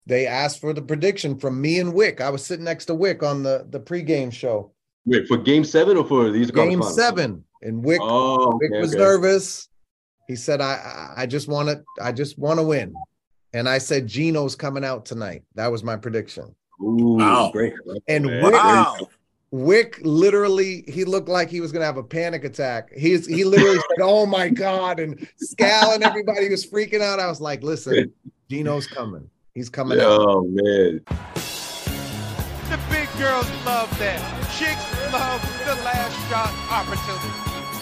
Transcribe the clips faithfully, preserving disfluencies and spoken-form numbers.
they asked for the prediction from me and Wick. I was sitting next to Wick on the, the pregame show. Wait, for game seven or for the Eastern Game Conference seven. And Wick, oh, okay, Wick was okay. nervous. He said, I I just want to, I just want to win. And I said, Gino's coming out tonight. That was my prediction. Ooh, wow. great. And man. Wick, Wow. Wick literally, he looked like he was going to have a panic attack. He's, he literally said, oh my God. And Scal and everybody was freaking out. I was like, listen, Gino's coming. He's coming oh, out. Oh, man. The big girls love that. Chicks love the last shot opportunity.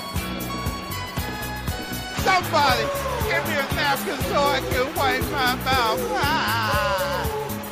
Somebody give me a napkin so I can wipe my mouth. Ah.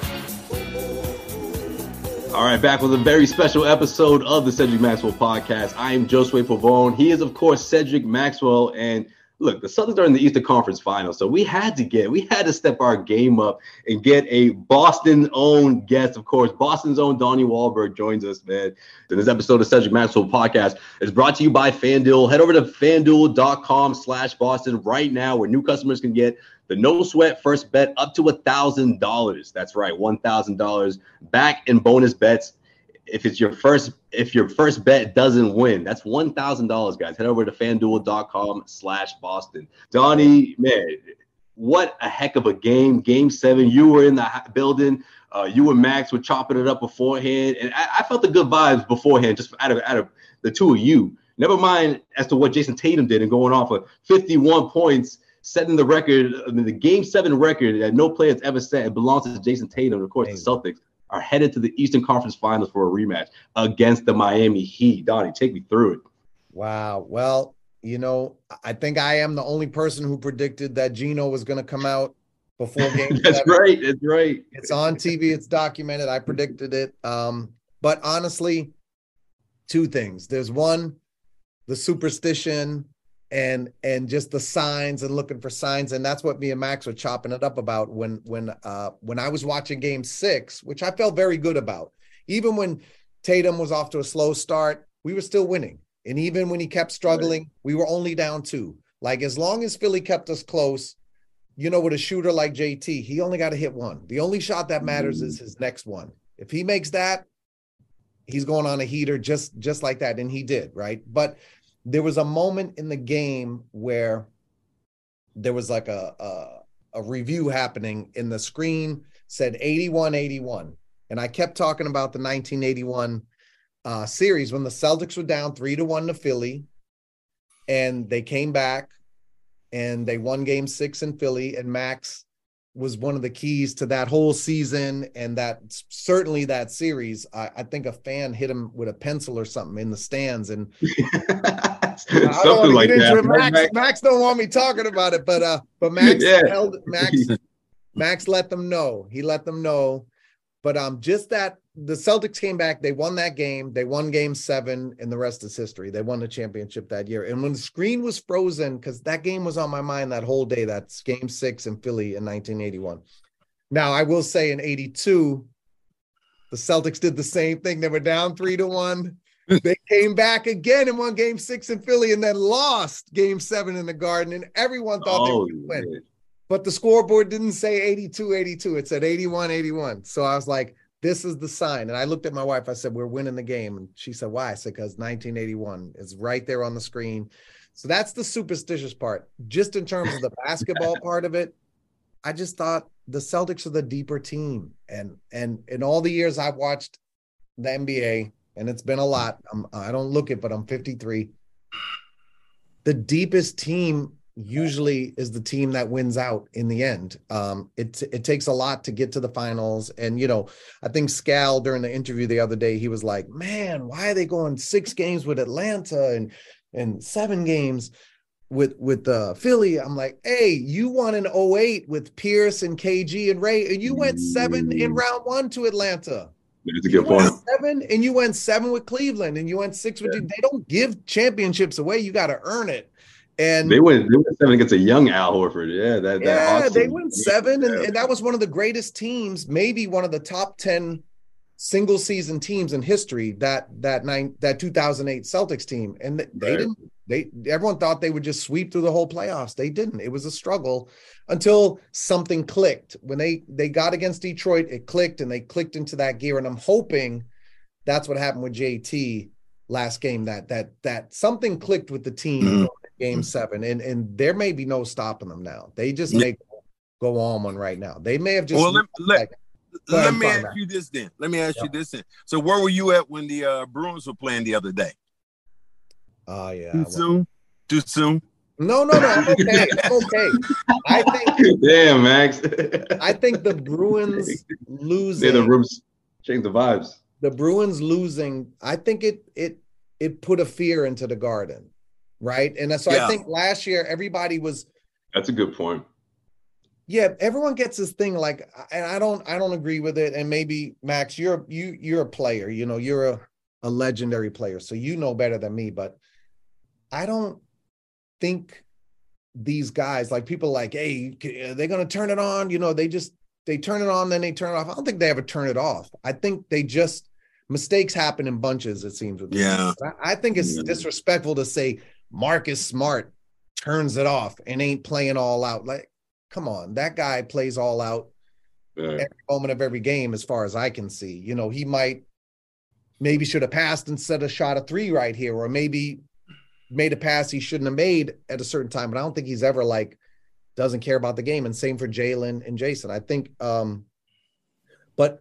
All right, back with a very special episode of the Cedric Maxwell podcast. I am Josue Pavone. He is, of course, Cedric Maxwell. And look, the Celtics are in the Eastern Conference Finals, so we had to get, we had to step our game up and get a Boston-owned guest. Of course, Boston's own Donnie Wahlberg joins us, man. And this episode of Cedric Maxwell podcast is brought to you by FanDuel. Head over to FanDuel.com slash Boston right now, where new customers can get the no-sweat first bet up to one thousand dollars. That's right, one thousand dollars back in bonus bets. If it's your first, if your first bet doesn't win, that's one thousand dollars, guys. Head over to FanDuel.com slash Boston. Donnie, man, what a heck of a game. Game seven, you were in the building. Uh, you and Max were chopping it up beforehand. And I, I felt the good vibes beforehand, just out of, out of the two of you. Never mind as to what Jason Tatum did and going off of fifty-one points, setting the record, I mean, the game seven record that no player has ever set. It belongs to Jason Tatum. Of course, the Celtics are headed to the Eastern Conference Finals for a rematch against the Miami Heat. Donnie, take me through it. Wow. Well, you know, I think I am the only person who predicted that Gino was going to come out before game That's seven. right. That's right. It's on T V. It's documented. I predicted it. Um, but honestly, two things. There's one, the superstition and and just the signs and looking for signs. And that's what me and Max were chopping it up about when when uh when I was watching game six, which I felt very good about. Even when Tatum was off to a slow start, we were still winning. And even when he kept struggling, right, we were only down two. Like, as long as Philly kept us close, you know, with a shooter like J T, he only got to hit one. The only shot that matters is his next one. If he makes that, he's going on a heater just just like that. And he did, right? But there was a moment in the game where there was like a, a, a review happening, and the screen said eighty-one eighty-one. And I kept talking about the nineteen eighty-one uh, series when the Celtics were down three to one to Philly, and they came back and they won game six in Philly, and Max was one of the keys to that whole season and that certainly that series. I, I think a fan hit him with a pencil or something in the stands, and I don't want to like get into that. it. Max, Max, Max don't want me talking about it, but uh, but Max yeah. held Max. Max let them know. He let them know. But um, just that the Celtics came back, they won that game. They won game seven, and the rest is history. They won the championship that year. And when the screen was frozen, because that game was on my mind that whole day, that's game six in Philly in nineteen eighty-one. Now, I will say in eighty-two, the Celtics did the same thing. They were down three to one. They came back again and won game six in Philly, and then lost game seven in the Garden. And everyone thought oh, they would win. Man. But the scoreboard didn't say eighty-two eighty-two. It said eighty-one eighty-one. So I was like, this is the sign. And I looked at my wife. I said, we're winning the game. And she said, why? I said, because nineteen eighty-one is right there on the screen. So that's the superstitious part. Just in terms of the basketball part of it, I just thought the Celtics are the deeper team. And, and in all the years I've watched the N B A, and it's been a lot, I'm, I don't look it, but I'm fifty-three. The deepest team usually is the team that wins out in the end. Um, it it takes a lot to get to the finals. And, you know, I think Scal during the interview the other day, he was like, man, why are they going six games with Atlanta and, and seven games with, with uh, Philly? I'm like, hey, you won in oh eight with Pierce and K G and Ray, and you went seven in round one to Atlanta. That's a good point. Seven, and you went seven with Cleveland, and you went six with yeah. you. They don't give championships away. You got to earn it. And they went, they went seven against a young Al Horford. Yeah, that, yeah, that they went seven, and, and that was one of the greatest teams, maybe one of the top ten single season teams in history. That that nine that two thousand eight Celtics team, and they, they right. didn't They everyone thought they would just sweep through the whole playoffs. They didn't. It was a struggle until something clicked. When they they got against Detroit, it clicked and they clicked into that gear. And I'm hoping that's what happened with J T last game. That that that something clicked with the team mm-hmm. in game seven. And and there may be no stopping them now. They just yeah. may go on one right now. They may have just well, let, like, let, let me ask that. you this then. Let me ask yeah. you this then. So where were you at when the uh, Bruins were playing the other day? Oh, uh, yeah. Too soon? Too soon? No, no, no. I'm okay. I'm okay. I think. Damn, Max. I think the Bruins losing. Yeah, the rooms change the vibes. The Bruins losing. I think it it it put a fear into the Garden, right? And so yeah. I think last year everybody was. That's a good point. Yeah, everyone gets this thing like, and I don't, I don't agree with it. And maybe Max, you're you you're a player. You know, you're a a legendary player, so you know better than me, but. I don't think these guys, like people like, hey, they're going to turn it on. You know, they just, they turn it on, then they turn it off. I don't think they ever turn it off. I think they just, mistakes happen in bunches, it seems. With yeah. I, I think it's yeah. disrespectful to say Marcus Smart turns it off and ain't playing all out. Like, come on, that guy plays all out yeah. every moment of every game as far as I can see. You know, he might, maybe should have passed instead of shot a three right here, or maybe made a pass he shouldn't have made at a certain time, but I don't think he's ever like doesn't care about the game. And same for Jalen and Jason. I think, um, but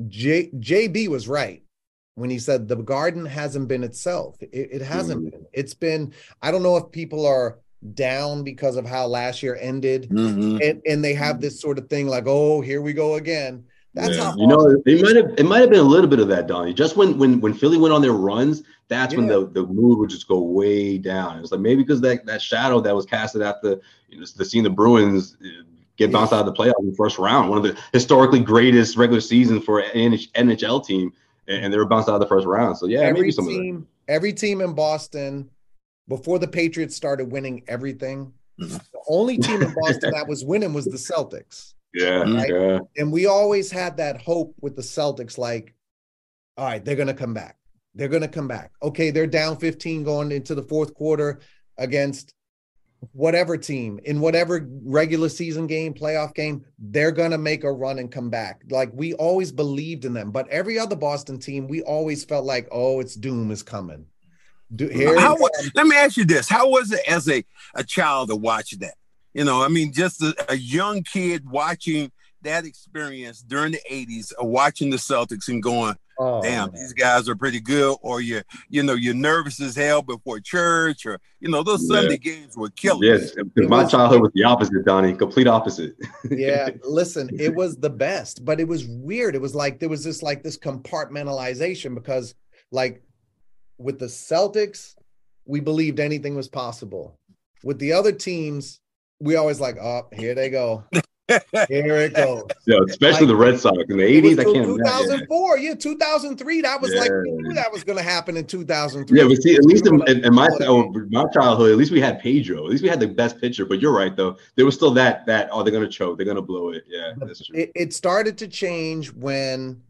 J, JB was right when he said the Garden hasn't been itself. It, it hasn't mm-hmm. been. It's been. I don't know if people are down because of how last year ended, mm-hmm. and and they have this sort of thing like, oh, here we go again. That's yeah. how you know it might have it might have been a little bit of that, Donnie. Just when when when Philly went on their runs, that's yeah. when the, the mood would just go way down. It was like maybe because that that shadow that was casted after you know the seeing the Bruins get bounced yeah. out of the playoffs in the first round, one of the historically greatest regular seasons for an N H L team, and they were bounced out of the first round. So yeah, every maybe some team, of that. Every team in Boston before the Patriots started winning everything, mm-hmm. the only team in Boston that was winning was the Celtics. Yeah, right? yeah. And we always had that hope with the Celtics, like, all right, they're going to come back. They're going to come back. Okay, they're down fifteen going into the fourth quarter against whatever team in whatever regular season game, playoff game, they're going to make a run and come back. Like, we always believed in them. But every other Boston team, we always felt like, oh, it's doom is coming. Do, here How, let me ask you this. How was it as a, a child to watch that? You know, I mean, just a, a young kid watching that experience during the eighties, of watching the Celtics and going, oh, damn, man. These guys are pretty good. Or you're, you know, you're nervous as hell before church, or, you know, those yeah. Sunday games were killers. Yes, because my was, childhood was the opposite, Donnie, complete opposite. Yeah, listen, it was the best, but it was weird. It was like, there was this, like this compartmentalization because like with the Celtics, we believed anything was possible. With the other teams, we always like, oh, here they go. Here it goes. Yeah, especially like, the Red Sox in the eighties. I can't two thousand four, yeah, two thousand three. That was yeah. like, we knew that was going to happen in two thousand three. Yeah, but see, at least in, in, in my my childhood, at least we had Pedro. At least we had the best pitcher. But you're right, though. There was still that, that oh, they're going to choke. They're going to blow it. Yeah, that's true. It, it started to change when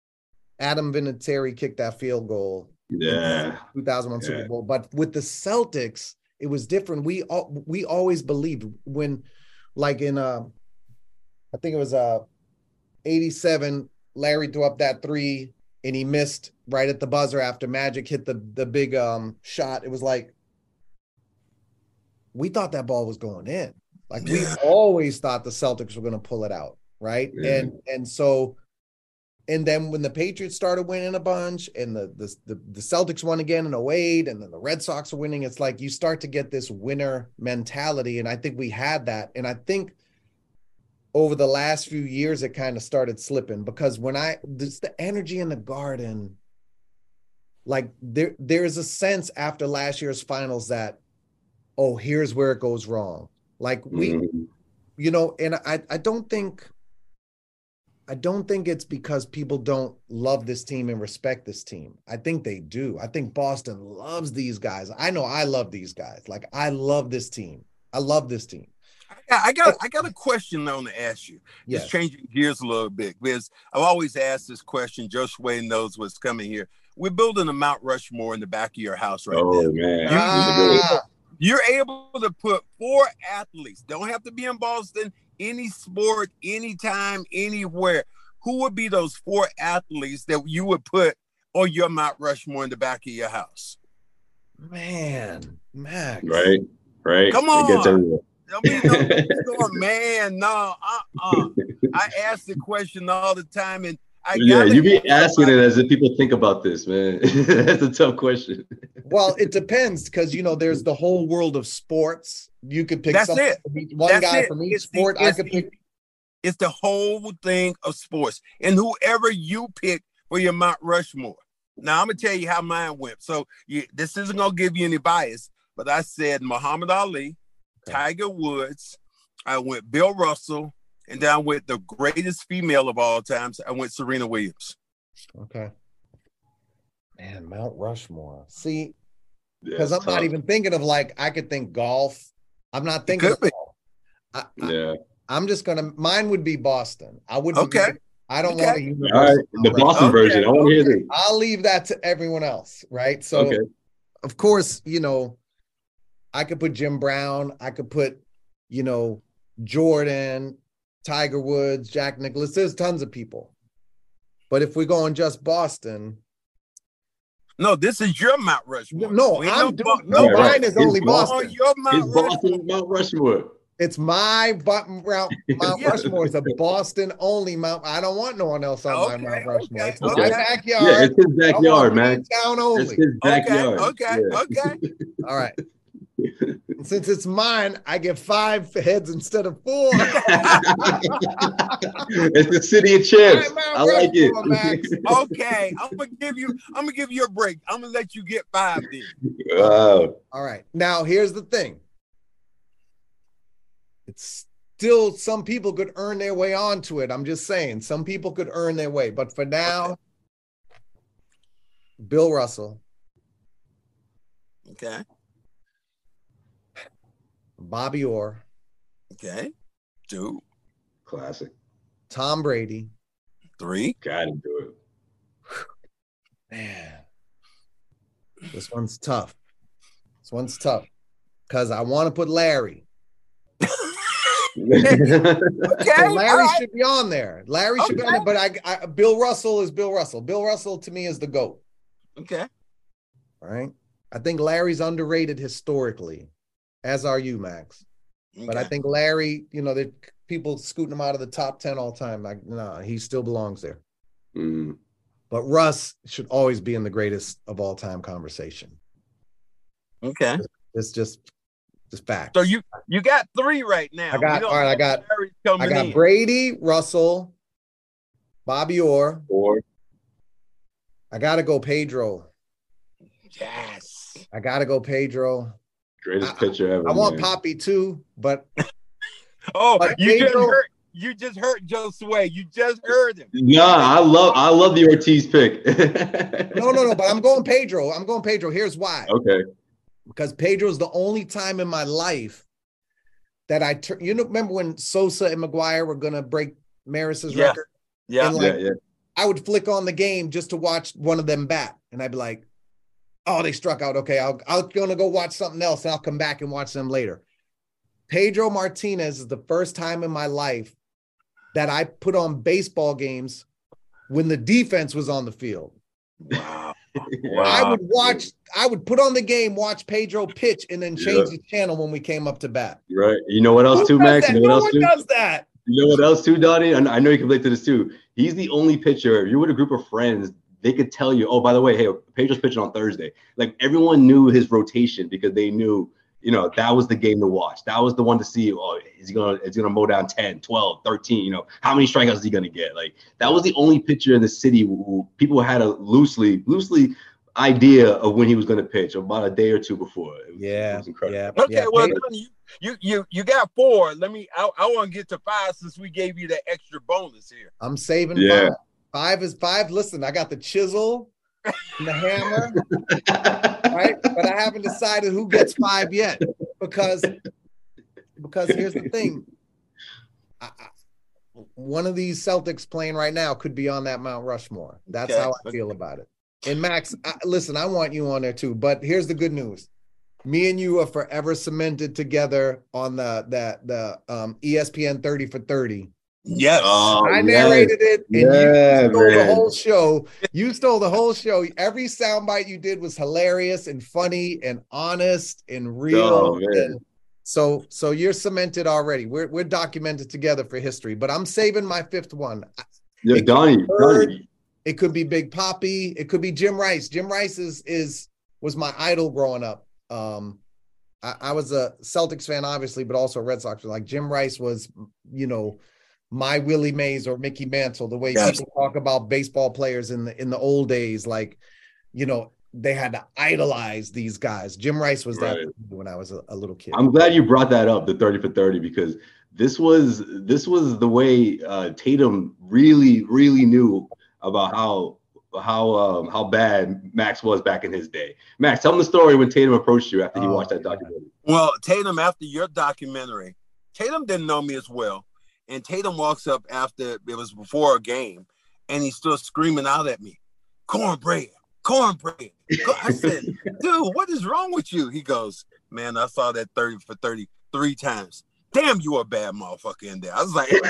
Adam Vinatieri kicked that field goal. Yeah. In the two thousand one yeah. Super Bowl. But with the Celtics, it was different. We all, we always believed when, like in, uh, I think it was uh, eighty-seven, Larry threw up that three and he missed right at the buzzer after Magic hit the, the big um, shot. It was like, we thought that ball was going in. Like yeah. we always thought the Celtics were going to pull it out, right? Yeah. And and so, and then when the Patriots started winning a bunch and the, the the the Celtics won again in oh eight and then the Red Sox are winning, it's like you start to get this winner mentality. And I think we had that. And I think over the last few years, it kind of started slipping because when I, there's the energy in the Garden, like there there's a sense after last year's finals that, oh, here's where it goes wrong. Like we, mm-hmm. you know, and I I don't think, I don't think it's because people don't love this team and respect this team. I think they do. I think Boston loves these guys. I know I love these guys. Like I love this team. I love this team. I got I got a question though to ask you. Yes. Just changing gears a little bit because I've always asked this question. Joe Sway knows what's coming here. we're building a Mount Rushmore in the back of your house right oh, now. man. You, Ah. you're able to put four athletes. Don't have to be in Boston. Any sport, anytime, anywhere. Who would be those four athletes that you would put on your Mount Rushmore in the back of your house? Man, Max. Right, right. Come It gets on. everywhere. I mean, no, no, man, no, uh-uh. I ask the question all the time, and I Yeah, gotta you be ask asking somebody. it as if people think about this, man. That's a tough question. Well, it depends because you know there's the whole world of sports. You could pick That's someone it. from each- one That's guy it. from each It's the- sport. I it's could the- pick. It's the whole thing of sports, and whoever you pick for your Mount Rushmore. Now, I'm gonna tell you how mine went. So you, this isn't gonna give you any bias, but I said Muhammad Ali, Okay. Tiger Woods. I went Bill Russell, and then I went the greatest female of all times. I went Serena Williams. Okay. Man, Mount Rushmore. See, Yeah, because it's I'm not tough. even thinking of like I could think golf. I'm not It thinking could of be. golf. I, I, Yeah. I'm just gonna. Mine would be Boston. I wouldn't. Okay. make- I don't Okay. want a All universal. right. The Mount Boston Okay, version. I want to hear okay. this. I'll leave that to everyone else, right? So, Okay. of course, you know, I could put Jim Brown. I could put, you know, Jordan, Tiger Woods, Jack Nicklaus. There's tons of people. But if we're going just Boston, No, this is your Mount Rushmore. no, We I'm know doing, Bo- no, Right, right. mine is It's only Boston. Boston. On your It's Mount Boston Rushmore. Mount Rushmore. It's my button Mount, Mount Yeah. Rushmore. It's a Boston only Mount. I don't want no one else on my Okay, Mount Rushmore. okay, It's my okay. backyard. Yeah, it's his I backyard, want man. Town It's only. his Okay, backyard. okay, Yeah. okay. All right. Since it's mine, I get five heads instead of four. It's the city of champs. All right, I Mount like Rushmore, Max. it. Okay, I'm gonna give you. I'm gonna give you a break. I'm gonna let you get five then. Wow. All right. Now, here's the thing. It's still some people could earn their way onto it. I'm just saying, some people could earn their way. But for now, Bill Russell, Okay, Bobby Orr, okay. Two, Classic. Tom Brady. three. Gotta do it. Man, this one's tough. This one's tough because I want to put Larry. Okay, So Larry all right. should be on there. Larry should be on Okay. there, but I, I Bill Russell is Bill Russell. Bill Russell to me is the GOAT. Okay. All right. I think Larry's underrated historically, as are you, Max. But I Okay. think Larry, you know, the people scooting him out of the top ten all time. Like, no, he still belongs there. Mm. But Russ should always be in the greatest of all time conversation. Okay. It's just, just fact. So you you got three right now. I got- We don't all right, I know got- if Larry's coming I got in. Brady, Russell, Bobby Orr. Or I got to go Pedro. Yes. I got to go Pedro. greatest I- pitcher ever. I want man. Poppy too, but Oh, But you just Pedro- heard. You just heard Joe Sway. You just heard him. Nah, I love I love the Ortiz pick. no, no, no. But I'm going Pedro. I'm going Pedro. Here's why. Okay. Because Pedro's the only time in my life that I turn. You know, remember when Sosa and McGuire were gonna break Maris's Yeah. record? Yeah. And like, yeah, yeah. I would flick on the game just to watch one of them bat, and I'd be like, "Oh, they struck out. Okay, I'll I'm gonna go watch something else, and I'll come back and watch them later." Pedro Martinez is the first time in my life that I put on baseball games when the defense was on the field. Wow. I would watch, I would put on the game, watch Pedro pitch, and then change Yeah. the channel when we came up to bat. Right. You know what else Who too, does Max? that? You know No what else one too? does that. You know what else too, Donnie? And I know you can relate to this too. He's the only pitcher. If you're with a group of friends, they could tell you, oh, by the way, hey, Pedro's pitching on Thursday. Like everyone knew his rotation because they knew, you know, that was the game to watch. That was the one to see, oh, is he gonna is he gonna mow down ten, twelve, thirteen, you know, how many strikeouts is he gonna get? Like that was the only pitcher in the city who, who people had a loosely, loosely idea of when he was gonna pitch about a day or two before. It was, Yeah, it was incredible. yeah. Okay, yeah. well, Pedro- Donnie, you, you you you got four. Let me. I, I want to get to five since we gave you that extra bonus here. I'm saving Yeah. five. Five is five. Listen, I got the chisel and the hammer, right? But I haven't decided who gets five yet because because here's the thing. I, I, one of these Celtics playing right now could be on that Mount Rushmore. That's Okay, how I okay. feel about it. And Max, I, listen, I want you on there too. But here's the good news: me and you are forever cemented together on the the the um, E S P N thirty for thirty. Yes. Oh, I yes. narrated it, and Yeah, you stole man. the whole show. You stole the whole show. Every soundbite you did was hilarious and funny and honest and real. Oh, man. And so, so you're cemented already. We're we're documented together for history. But I'm saving my fifth one. Yeah, It could Donnie, be Bird, Donnie. it could be Big Papi. It could be Jim Rice. Jim Rice is is was my idol growing up. Um, I, I was a Celtics fan, obviously, but also a Red Sox fan. Like Jim Rice was, you know, my Willie Mays or Mickey Mantle. The way Yes. people talk about baseball players in the in the old days, like, you know, they had to idolize these guys. Jim Rice was that Right. when I was a, a little kid. I'm glad you brought that up, the thirty for thirty, because this was this was the way uh, Tatum really, really knew about how how um, how bad Max was back in his day. Max, tell them the story when Tatum approached you after he Oh, watched that God. documentary. Well, Tatum, after your documentary, Tatum didn't know me as well. And Tatum walks up after, it was before a game, and he still screaming out at me, cornbread, cornbread. I said, dude, what is wrong with you? He goes, man, I saw that thirty for thirty three times. Damn, you a bad motherfucker in there. I was like,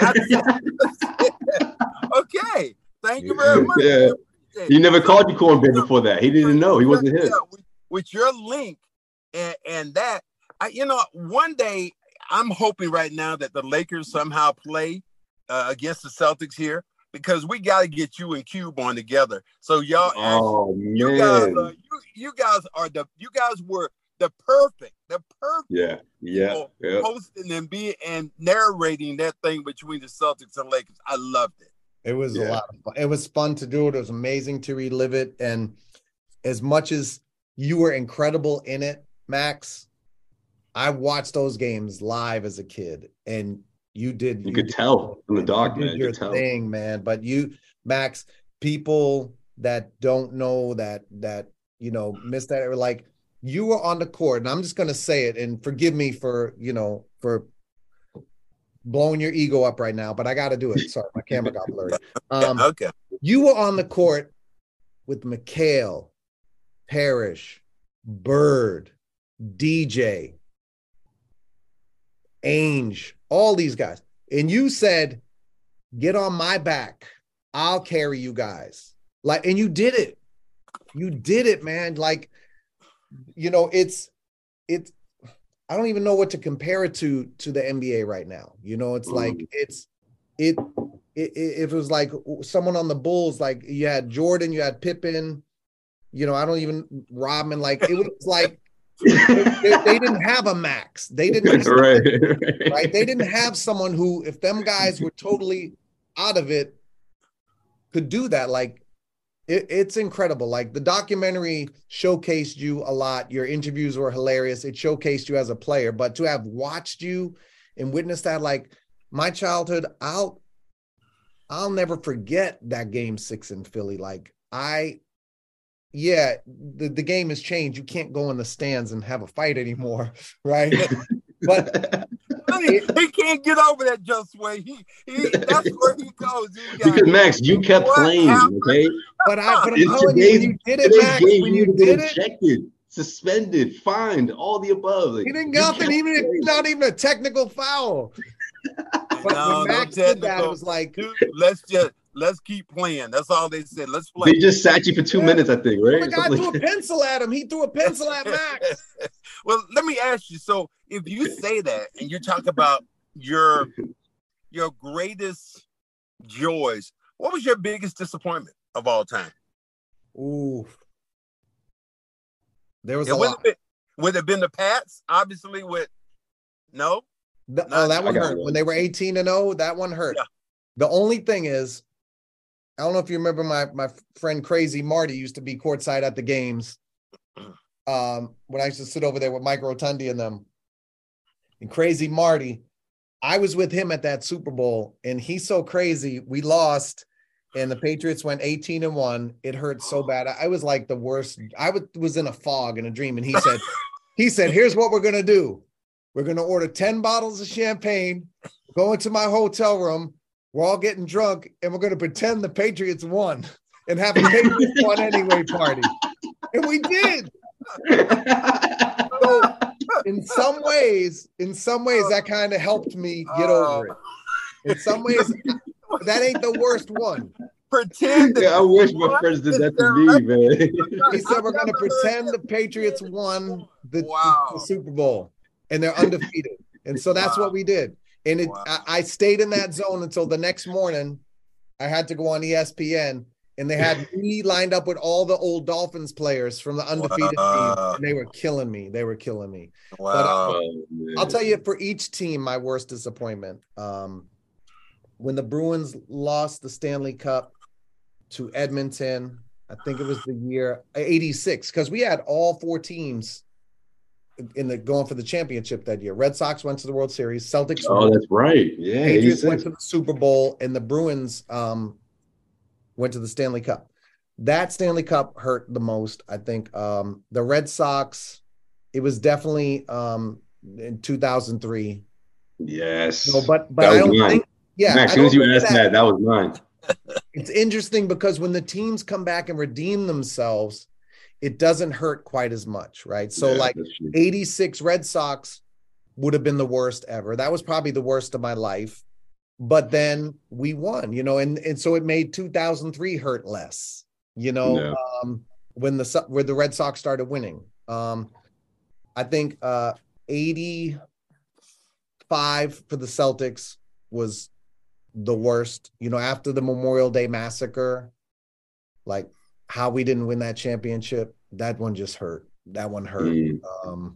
okay, thank you very much. Yeah. He never called you cornbread before that. He didn't know. He wasn't his. Yeah, with, with your link and, and that, I, you know, one day I'm hoping right now that the Lakers somehow play uh, against the Celtics here, because we got to get you and Cube on together. So y'all, Oh, actually, you guys, man. uh, you, you guys are the, you guys were the perfect, the perfect Yeah, yeah, people yeah. hosting and being and narrating that thing between the Celtics and Lakers. I loved it. It was a Yeah. lot of fun. It was fun to do it. It was amazing to relive it. And as much as you were incredible in it, Max, I watched those games live as a kid, and you did. You could tell from the doc, you did man. You your could tell. thing, man. But you, Max, people that don't know that that you know missed that, or like you were on the court, and I'm just gonna say it, and forgive me for you know for blowing your ego up right now, but I got to do it. Sorry, my camera got blurry. Um, Okay. You were on the court with McHale, Parrish, Bird, D J, Ainge, all these guys. And you said, get on my back. I'll carry you guys. Like, and you did it. You did it, man. Like, you know, it's, it's, I don't even know what to compare it to, to the N B A right now. You know, it's like, it's, it, it, it, it was like someone on the Bulls, like you had Jordan, you had Pippen, you know, I don't even, Rodman, like, it was like, they, they didn't have a Max. They didn't have, right, right. right? They didn't have someone who, if them guys were totally out of it, could do that. Like, it, it's incredible. Like, the documentary showcased you a lot. Your interviews were hilarious. It showcased you as a player, but to have watched you and witnessed that, like my childhood, I'll, I'll never forget that game six in Philly. Like, I, yeah, the, the game has changed. You can't go in the stands and have a fight anymore, right? But he, he can't get over that just way. He, he that's where he goes. He got, because Max, you kept what playing, happened? okay? but I but I'm In telling you, when today's, you did it, today's Max, game, when you you would have been did it, ejected, suspended, fined, all the above. Like, he didn't you get nothing, kept even if playing. it's not even a technical foul. But No, when no Max did that, technical. it was like, Dude, let's just let's keep playing. That's all they said. Let's play. They just sat you for two Yeah. minutes, I think, right? well, the guy Something threw like a that. pencil at him. He threw a pencil at Max. Well, let me ask you. So, if you say that and you talk about your your greatest joys, what was your biggest disappointment of all time? Ooh, there was It a would lot. have been would have been the Pats, obviously. With no, The- Not- oh, that I one got hurt. one. When they were eighteen and oh, that one hurt. Yeah. The only thing is, I don't know if you remember my my friend Crazy Marty used to be courtside at the games. Um, when I used to sit over there with Mike Rotundi and them. And Crazy Marty, I was with him at that Super Bowl, and he's so crazy. We lost, and the Patriots went eighteen and one. It hurt so bad. I, I was like the worst. I was, was in a fog in a dream, and he said, he said, here's what we're gonna do. We're going to order ten bottles of champagne, go into my hotel room. We're all getting drunk, and we're going to pretend the Patriots won. and have a Patriots won anyway party. And we did. So in some ways, in some ways, that kind of helped me get over it. In some ways, that ain't the worst one. Pretend that yeah, I wish my friends did that to me, man. He said we're going to pretend the Patriots won the, wow. the, the Super Bowl and they're undefeated. And so that's wow. what we did. And it, wow. I, I stayed in that zone until the next morning. I had to go on E S P N, and they had me lined up with all the old Dolphins players from the undefeated wow. team, and they were killing me. They were killing me. Wow. But uh, I'll tell you, for each team, my worst disappointment. Um, when the Bruins lost the Stanley Cup to Edmonton, I think it was the year eighty-six, because we had all four teams in the going for the championship that year. Red Sox went to the World Series. Celtics. Oh, won. That's right. Yeah. Patriots eighty-six. Went to the Super Bowl, and the Bruins um, went to the Stanley Cup. That Stanley Cup hurt the most, I think. Um, the Red Sox, it was definitely um, in two thousand three. Yes. No, but but I don't mine. think. Yeah. Max, as soon as you asked that, that, that was mine. It's interesting because when the teams come back and redeem themselves, it doesn't hurt quite as much, right? So yeah, like eighty-six Red Sox would have been the worst ever. That was probably the worst of my life. But then we won, you know, and, and so it made two thousand three hurt less, you know, yeah. um, when the where the Red Sox started winning. Um, I think uh, eighty-five for the Celtics was the worst, you know, after the Memorial Day massacre, like how we didn't win that championship. That one just hurt. That one hurt. Mm. Um,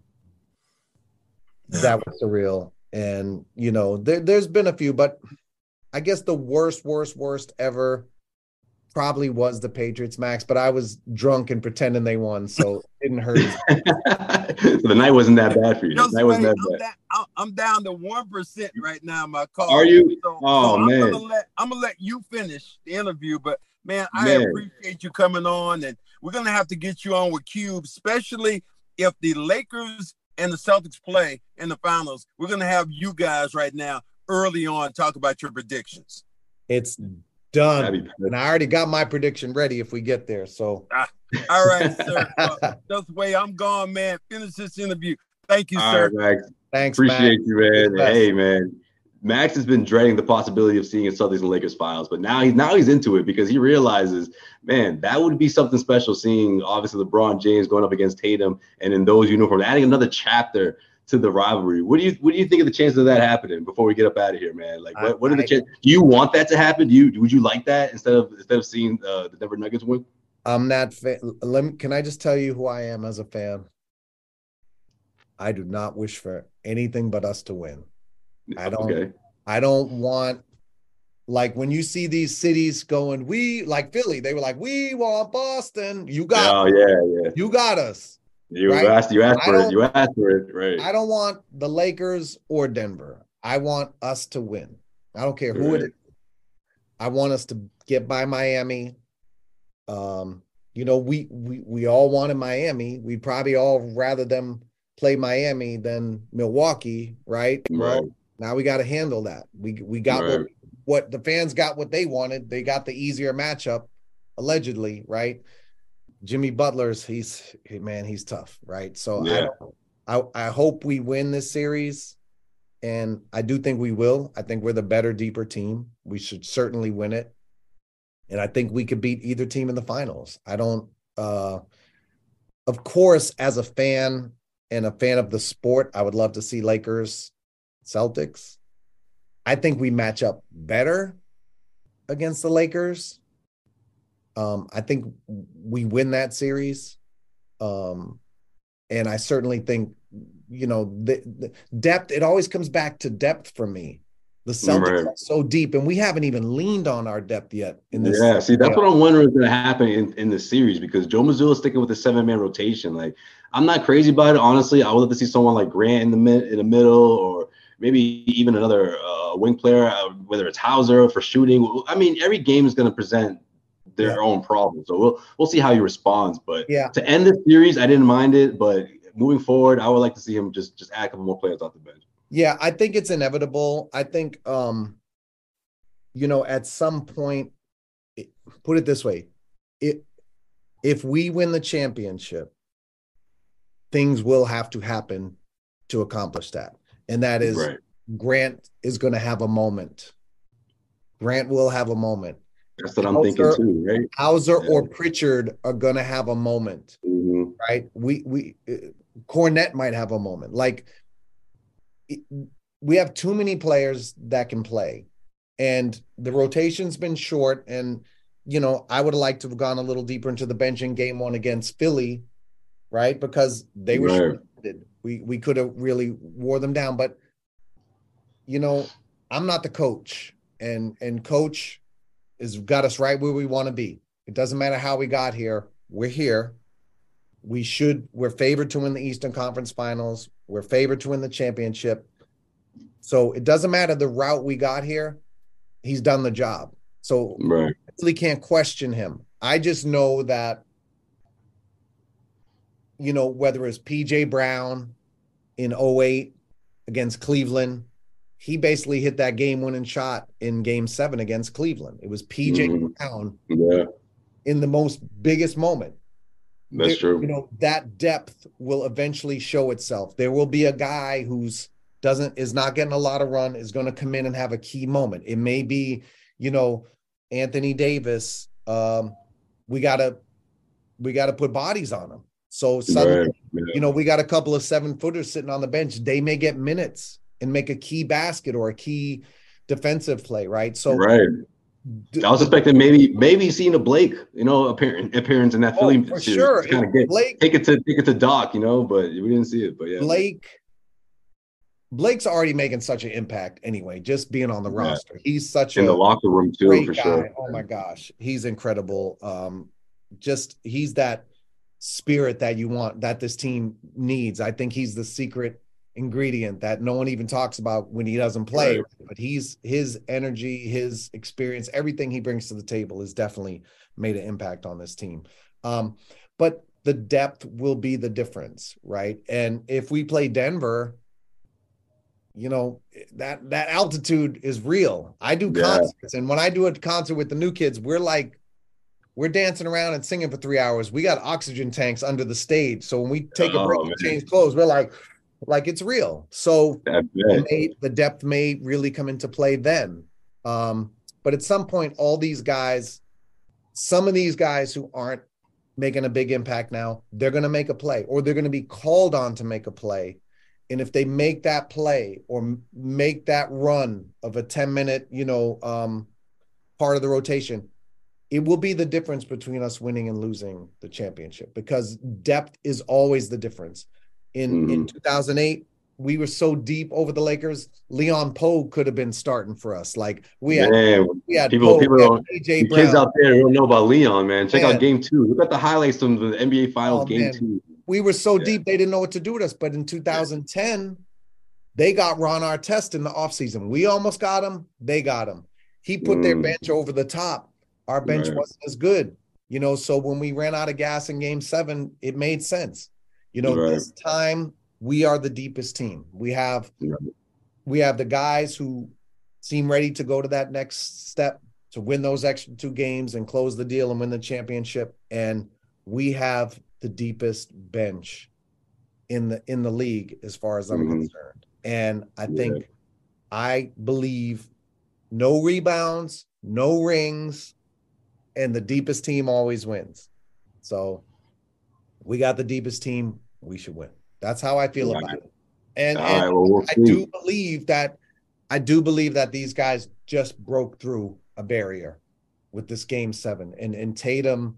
that was surreal. And, you know, there, there's been a few, but I guess the worst, worst, worst ever probably was the Patriots, Max, but I was drunk and pretending they won, so it didn't hurt. So the night wasn't that bad for you. The night wasn't that I'm, bad. da- I'm down to one percent right now in my car. Are you? So, oh, so man. I'm gonna, let, I'm gonna let you finish the interview, but, man, I man. appreciate you coming on, and we're going to have to get you on with Cube, especially if the Lakers and the Celtics play in the finals. We're going to have you guys right now early on talk about your predictions. It's done. And I already got my prediction ready if we get there. So, ah, all right, sir. Uh, that's the way I'm gone, man. Finish this interview. Thank you, all sir. Right, Max. Thanks, Appreciate Max. you, man. Hey, man. Max has been dreading the possibility of seeing a Celtics and Lakers finals, but now he's now he's into it because he realizes, man, that would be something special seeing obviously LeBron James going up against Tatum and in those uniforms, adding another chapter to the rivalry. What do you what do you think of the chances of that happening before we get up out of here, man? Like, what, what are the chances? Do you want that to happen? Do you would you like that instead of instead of seeing uh, the Denver Nuggets win? I'm not. Fa- Let me, can I just tell you who I am as a fan? I do not wish for anything but us to win. I don't. Okay. I don't want, like, when you see these cities going, we like Philly. They were like, we want Boston. You got. Oh yeah, yeah. You got us. You right? asked. You asked for it. You asked for it. Right. I don't want the Lakers or Denver. I want us to win. I don't care who right. it is. I want us to get by Miami. Um, you know, we we we all wanted Miami. We'd probably all rather them play Miami than Milwaukee, right? Right. Well, now we got to handle that. We we got right. what, what the fans got what they wanted. They got the easier matchup, allegedly, right? Jimmy Butler's he's man, he's tough, right? So yeah. I, I I hope we win this series, and I do think we will. I think we're the better, deeper team. We should certainly win it, and I think we could beat either team in the finals. I don't. Uh, of course, as a fan and a fan of the sport, I would love to see Lakers, Celtics. I think we match up better against the Lakers. Um, I think we win that series. Um, and I certainly think, you know, the, the depth, it always comes back to depth for me. The Celtics right. are so deep, and we haven't even leaned on our depth yet in this. Yeah, see, that's what I'm wondering is going to happen in, in this series, because Joe Mazzulla is sticking with the seven-man rotation. Like, I'm not crazy about it, honestly. I would love to see someone like Grant in the mid, in the middle, or maybe even another uh, wing player, uh, whether it's Hauser for shooting. I mean, every game is going to present their yeah. own problems, so we'll we'll see how he responds. But yeah. to end this series, I didn't mind it, but moving forward, I would like to see him just just add a couple more players off the bench. Yeah, I think it's inevitable. I think, um, you know, at some point, put it this way, it, if we win the championship, things will have to happen to accomplish that. And that is right. Grant is going to have a moment. Grant will have a moment. That's what Hauser, I'm thinking too, right? Hauser yeah. or Pritchard are going to have a moment, mm-hmm. right? We, we, uh, Cornette might have a moment. Like, we have too many players that can play, and the rotation's been short. And, you know, I would have liked to have gone a little deeper into the bench in game one against Philly, right? Because they were right. short. We, we could have really wore them down, but, you know, I'm not the coach, and, and coach has got us right where we want to be. It doesn't matter how we got here. We're here. We should, we're favored to win the Eastern Conference Finals. We're favored to win the championship. So it doesn't matter the route we got here. He's done the job. So right. I really can't question him. I just know that, you know, whether it's P J Brown in oh eight against Cleveland, he basically hit that game-winning shot in game seven against Cleveland. It was P J mm-hmm. Brown yeah. in the most biggest moment. That's there, true. You know, that depth will eventually show itself. There will be a guy who's doesn't is not getting a lot of run, is going to come in and have a key moment. It may be, you know, Anthony Davis. Um, we gotta we gotta put bodies on him. So suddenly, right. yeah. you know, we got a couple of seven footers sitting on the bench. They may get minutes and make a key basket or a key defensive play, right? So right. I was expecting maybe maybe seeing a Blake, you know, appearance appearance in that oh, Philly for series. Sure. Kind of get Blake, take it to take it to Doc, you know, but we didn't see it. But yeah, Blake. Blake's already making such an impact anyway, just being on the yeah. roster. He's such in a the locker room too, great for guy. sure. Oh my gosh, he's incredible. Um, just he's that spirit that you want, that this team needs. I think he's the secret ingredient that no one even talks about when he doesn't play. Right. But he's his energy, his experience, everything he brings to the table has definitely made an impact on this team. Um, but the depth will be the difference, right? And if we play Denver, you know, that that altitude is real. I do yeah. concerts, and when I do a concert with the new kids, we're like, we're dancing around and singing for three hours. We got oxygen tanks under the stage, so when we take a break oh, and change clothes, we're like, like it's real. So may, the depth may really come into play then. Um, but at some point, all these guys, some of these guys who aren't making a big impact now, they're going to make a play, or they're going to be called on to make a play. And if they make that play or make that run of a ten minute, you know, um, part of the rotation, it will be the difference between us winning and losing the championship, because depth is always the difference. In, mm-hmm. in two thousand eight, we were so deep over the Lakers. Leon Pogue could have been starting for us. Like we had, man, we had people, Pogue, people we had don't, A J the Brown. Kids out there don't know about Leon, man. Check man. out game two. Look at the highlights from the N B A Finals oh, game man. two. We were so yeah. deep, they didn't know what to do with us. But in two thousand ten, they got Ron Artest in the offseason. We almost got him. They got him. He put mm. their bench over the top. Our bench right. wasn't as good. You know, so when we ran out of gas in game seven, it made sense. You know, right. this time we are the deepest team. We have right. we have the guys who seem ready to go to that next step to win those extra two games and close the deal and win the championship. And we have the deepest bench in the in the league as far as I'm mm-hmm. concerned. And I think yeah. I believe no rebounds, no rings, and the deepest team always wins. So we got the deepest team, we should win. That's how I feel right. about it. And, and right, well, we'll I do believe that I do believe that these guys just broke through a barrier with this game seven. And and Tatum,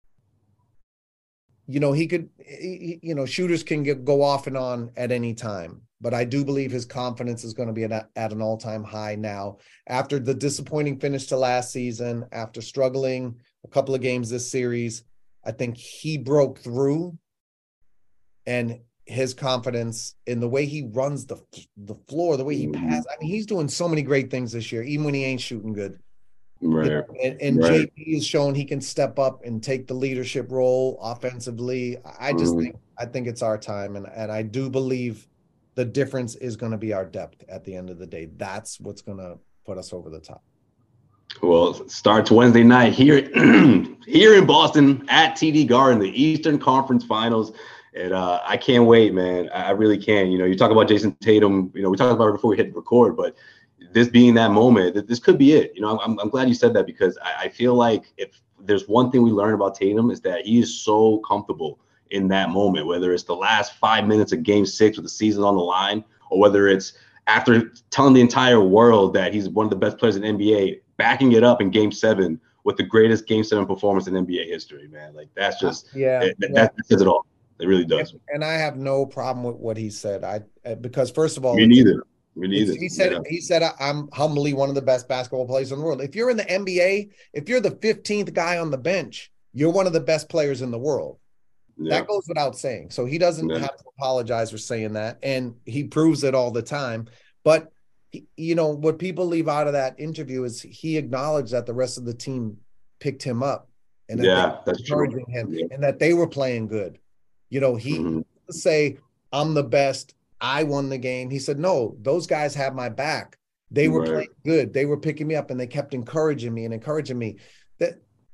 you know, he could, he, you know, shooters can get, go off and on at any time. But I do believe his confidence is going to be at, at an all-time high now. After the disappointing finish to last season, after struggling a couple of games this series, I think he broke through, and his confidence in the way he runs the the floor, the way he passes. I mean, he's doing so many great things this year, even when he ain't shooting good. Right. You know, and and right. J P has shown he can step up and take the leadership role offensively. I just mm. think I think it's our time, and and I do believe the difference is going to be our depth at the end of the day. That's what's going to put us over the top. Well, it starts Wednesday night here, here in Boston at T D Garden, the Eastern Conference Finals. And uh, I can't wait, man. I really can. You know, you talk about Jason Tatum. You know, we talked about it before we hit record, but this being that moment, this could be it. You know, I'm, I'm glad you said that, because I, I feel like if there's one thing we learn about Tatum is that he is so comfortable in that moment, whether it's the last five minutes of game six with the season on the line, or whether it's after telling the entire world that he's one of the best players in N B A, backing it up in game seven with the greatest game seven performance in N B A history, man. Like, that's just, yeah, it, yeah. That, that says it all. It really does. And, and I have no problem with what he said. I, because first of all, Me neither. Me neither. He said, yeah. he said, I'm humbly one of the best basketball players in the world. If you're in the N B A, if you're the fifteenth guy on the bench, you're one of the best players in the world. Yeah. That goes without saying. So he doesn't yeah. have to apologize for saying that. And he proves it all the time. But, he, you know, what people leave out of that interview is he acknowledged that the rest of the team picked him up and that yeah, they were that's encouraging true. him yeah. and that they were playing good. You know, he mm-hmm. say, I'm the best. I won the game. He said, no, those guys have my back. They were right. playing good. They were picking me up and they kept encouraging me and encouraging me. That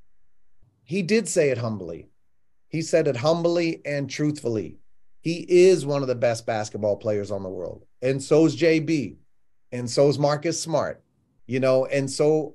he did say it humbly. He said it humbly and truthfully. He is one of the best basketball players on the world. And so's J B. And so's Marcus Smart. You know, and so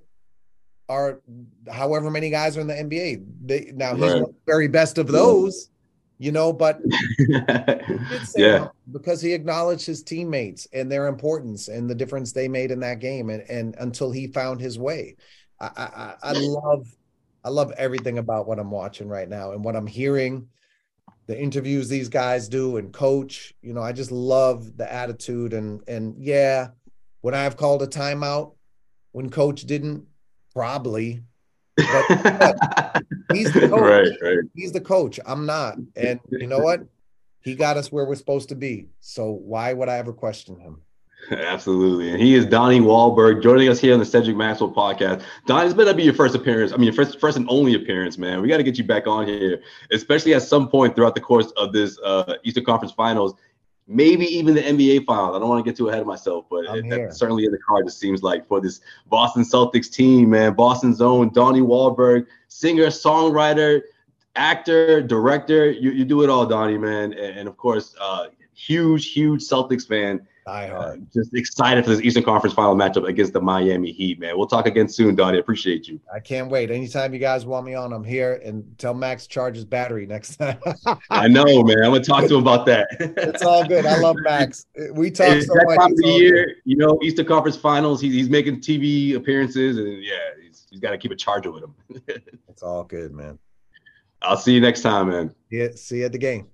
are however many guys are in the N B A. They, now he's right. one of the very best of those. You know, but he did say yeah. because he acknowledged his teammates and their importance and the difference they made in that game, and, and until he found his way. I, I, I love I love everything about what I'm watching right now and what I'm hearing, the interviews these guys do and coach. You know, I just love the attitude and and yeah, would I have called a timeout when coach didn't? Probably. But, but he's the coach. Right, right. He's the coach. I'm not. And you know what? He got us where we're supposed to be. So why would I ever question him? Absolutely. And he is Donnie Wahlberg joining us here on the Cedric Maxwell podcast. Donnie, this better be your first appearance. I mean, your first, first and only appearance, man. We got to get you back on here, especially at some point throughout the course of this uh, Eastern Conference Finals. Maybe even the N B A Finals. I don't want to get too ahead of myself, but it, that's certainly in the card, it seems like, for this Boston Celtics team, man. Boston's own Donnie Wahlberg, singer, songwriter, actor, director. You, you do it all, Donnie, man. And, and of course, uh, huge, huge Celtics fan. Uh, just excited for this Eastern Conference Final matchup against the Miami Heat, man. We'll talk again soon, Donnie. Appreciate you. I can't wait. Anytime you guys want me on, I'm here. And tell Max to charge his battery next time. I know, man. I'm gonna talk to him about that. It's all good. I love Max. We talk it's so that much. Time of the year, you know, Eastern Conference Finals. He's he's making T V appearances, and yeah, he's he's got to keep a charger with him. It's all good, man. I'll see you next time, man. Yeah, see you at the game.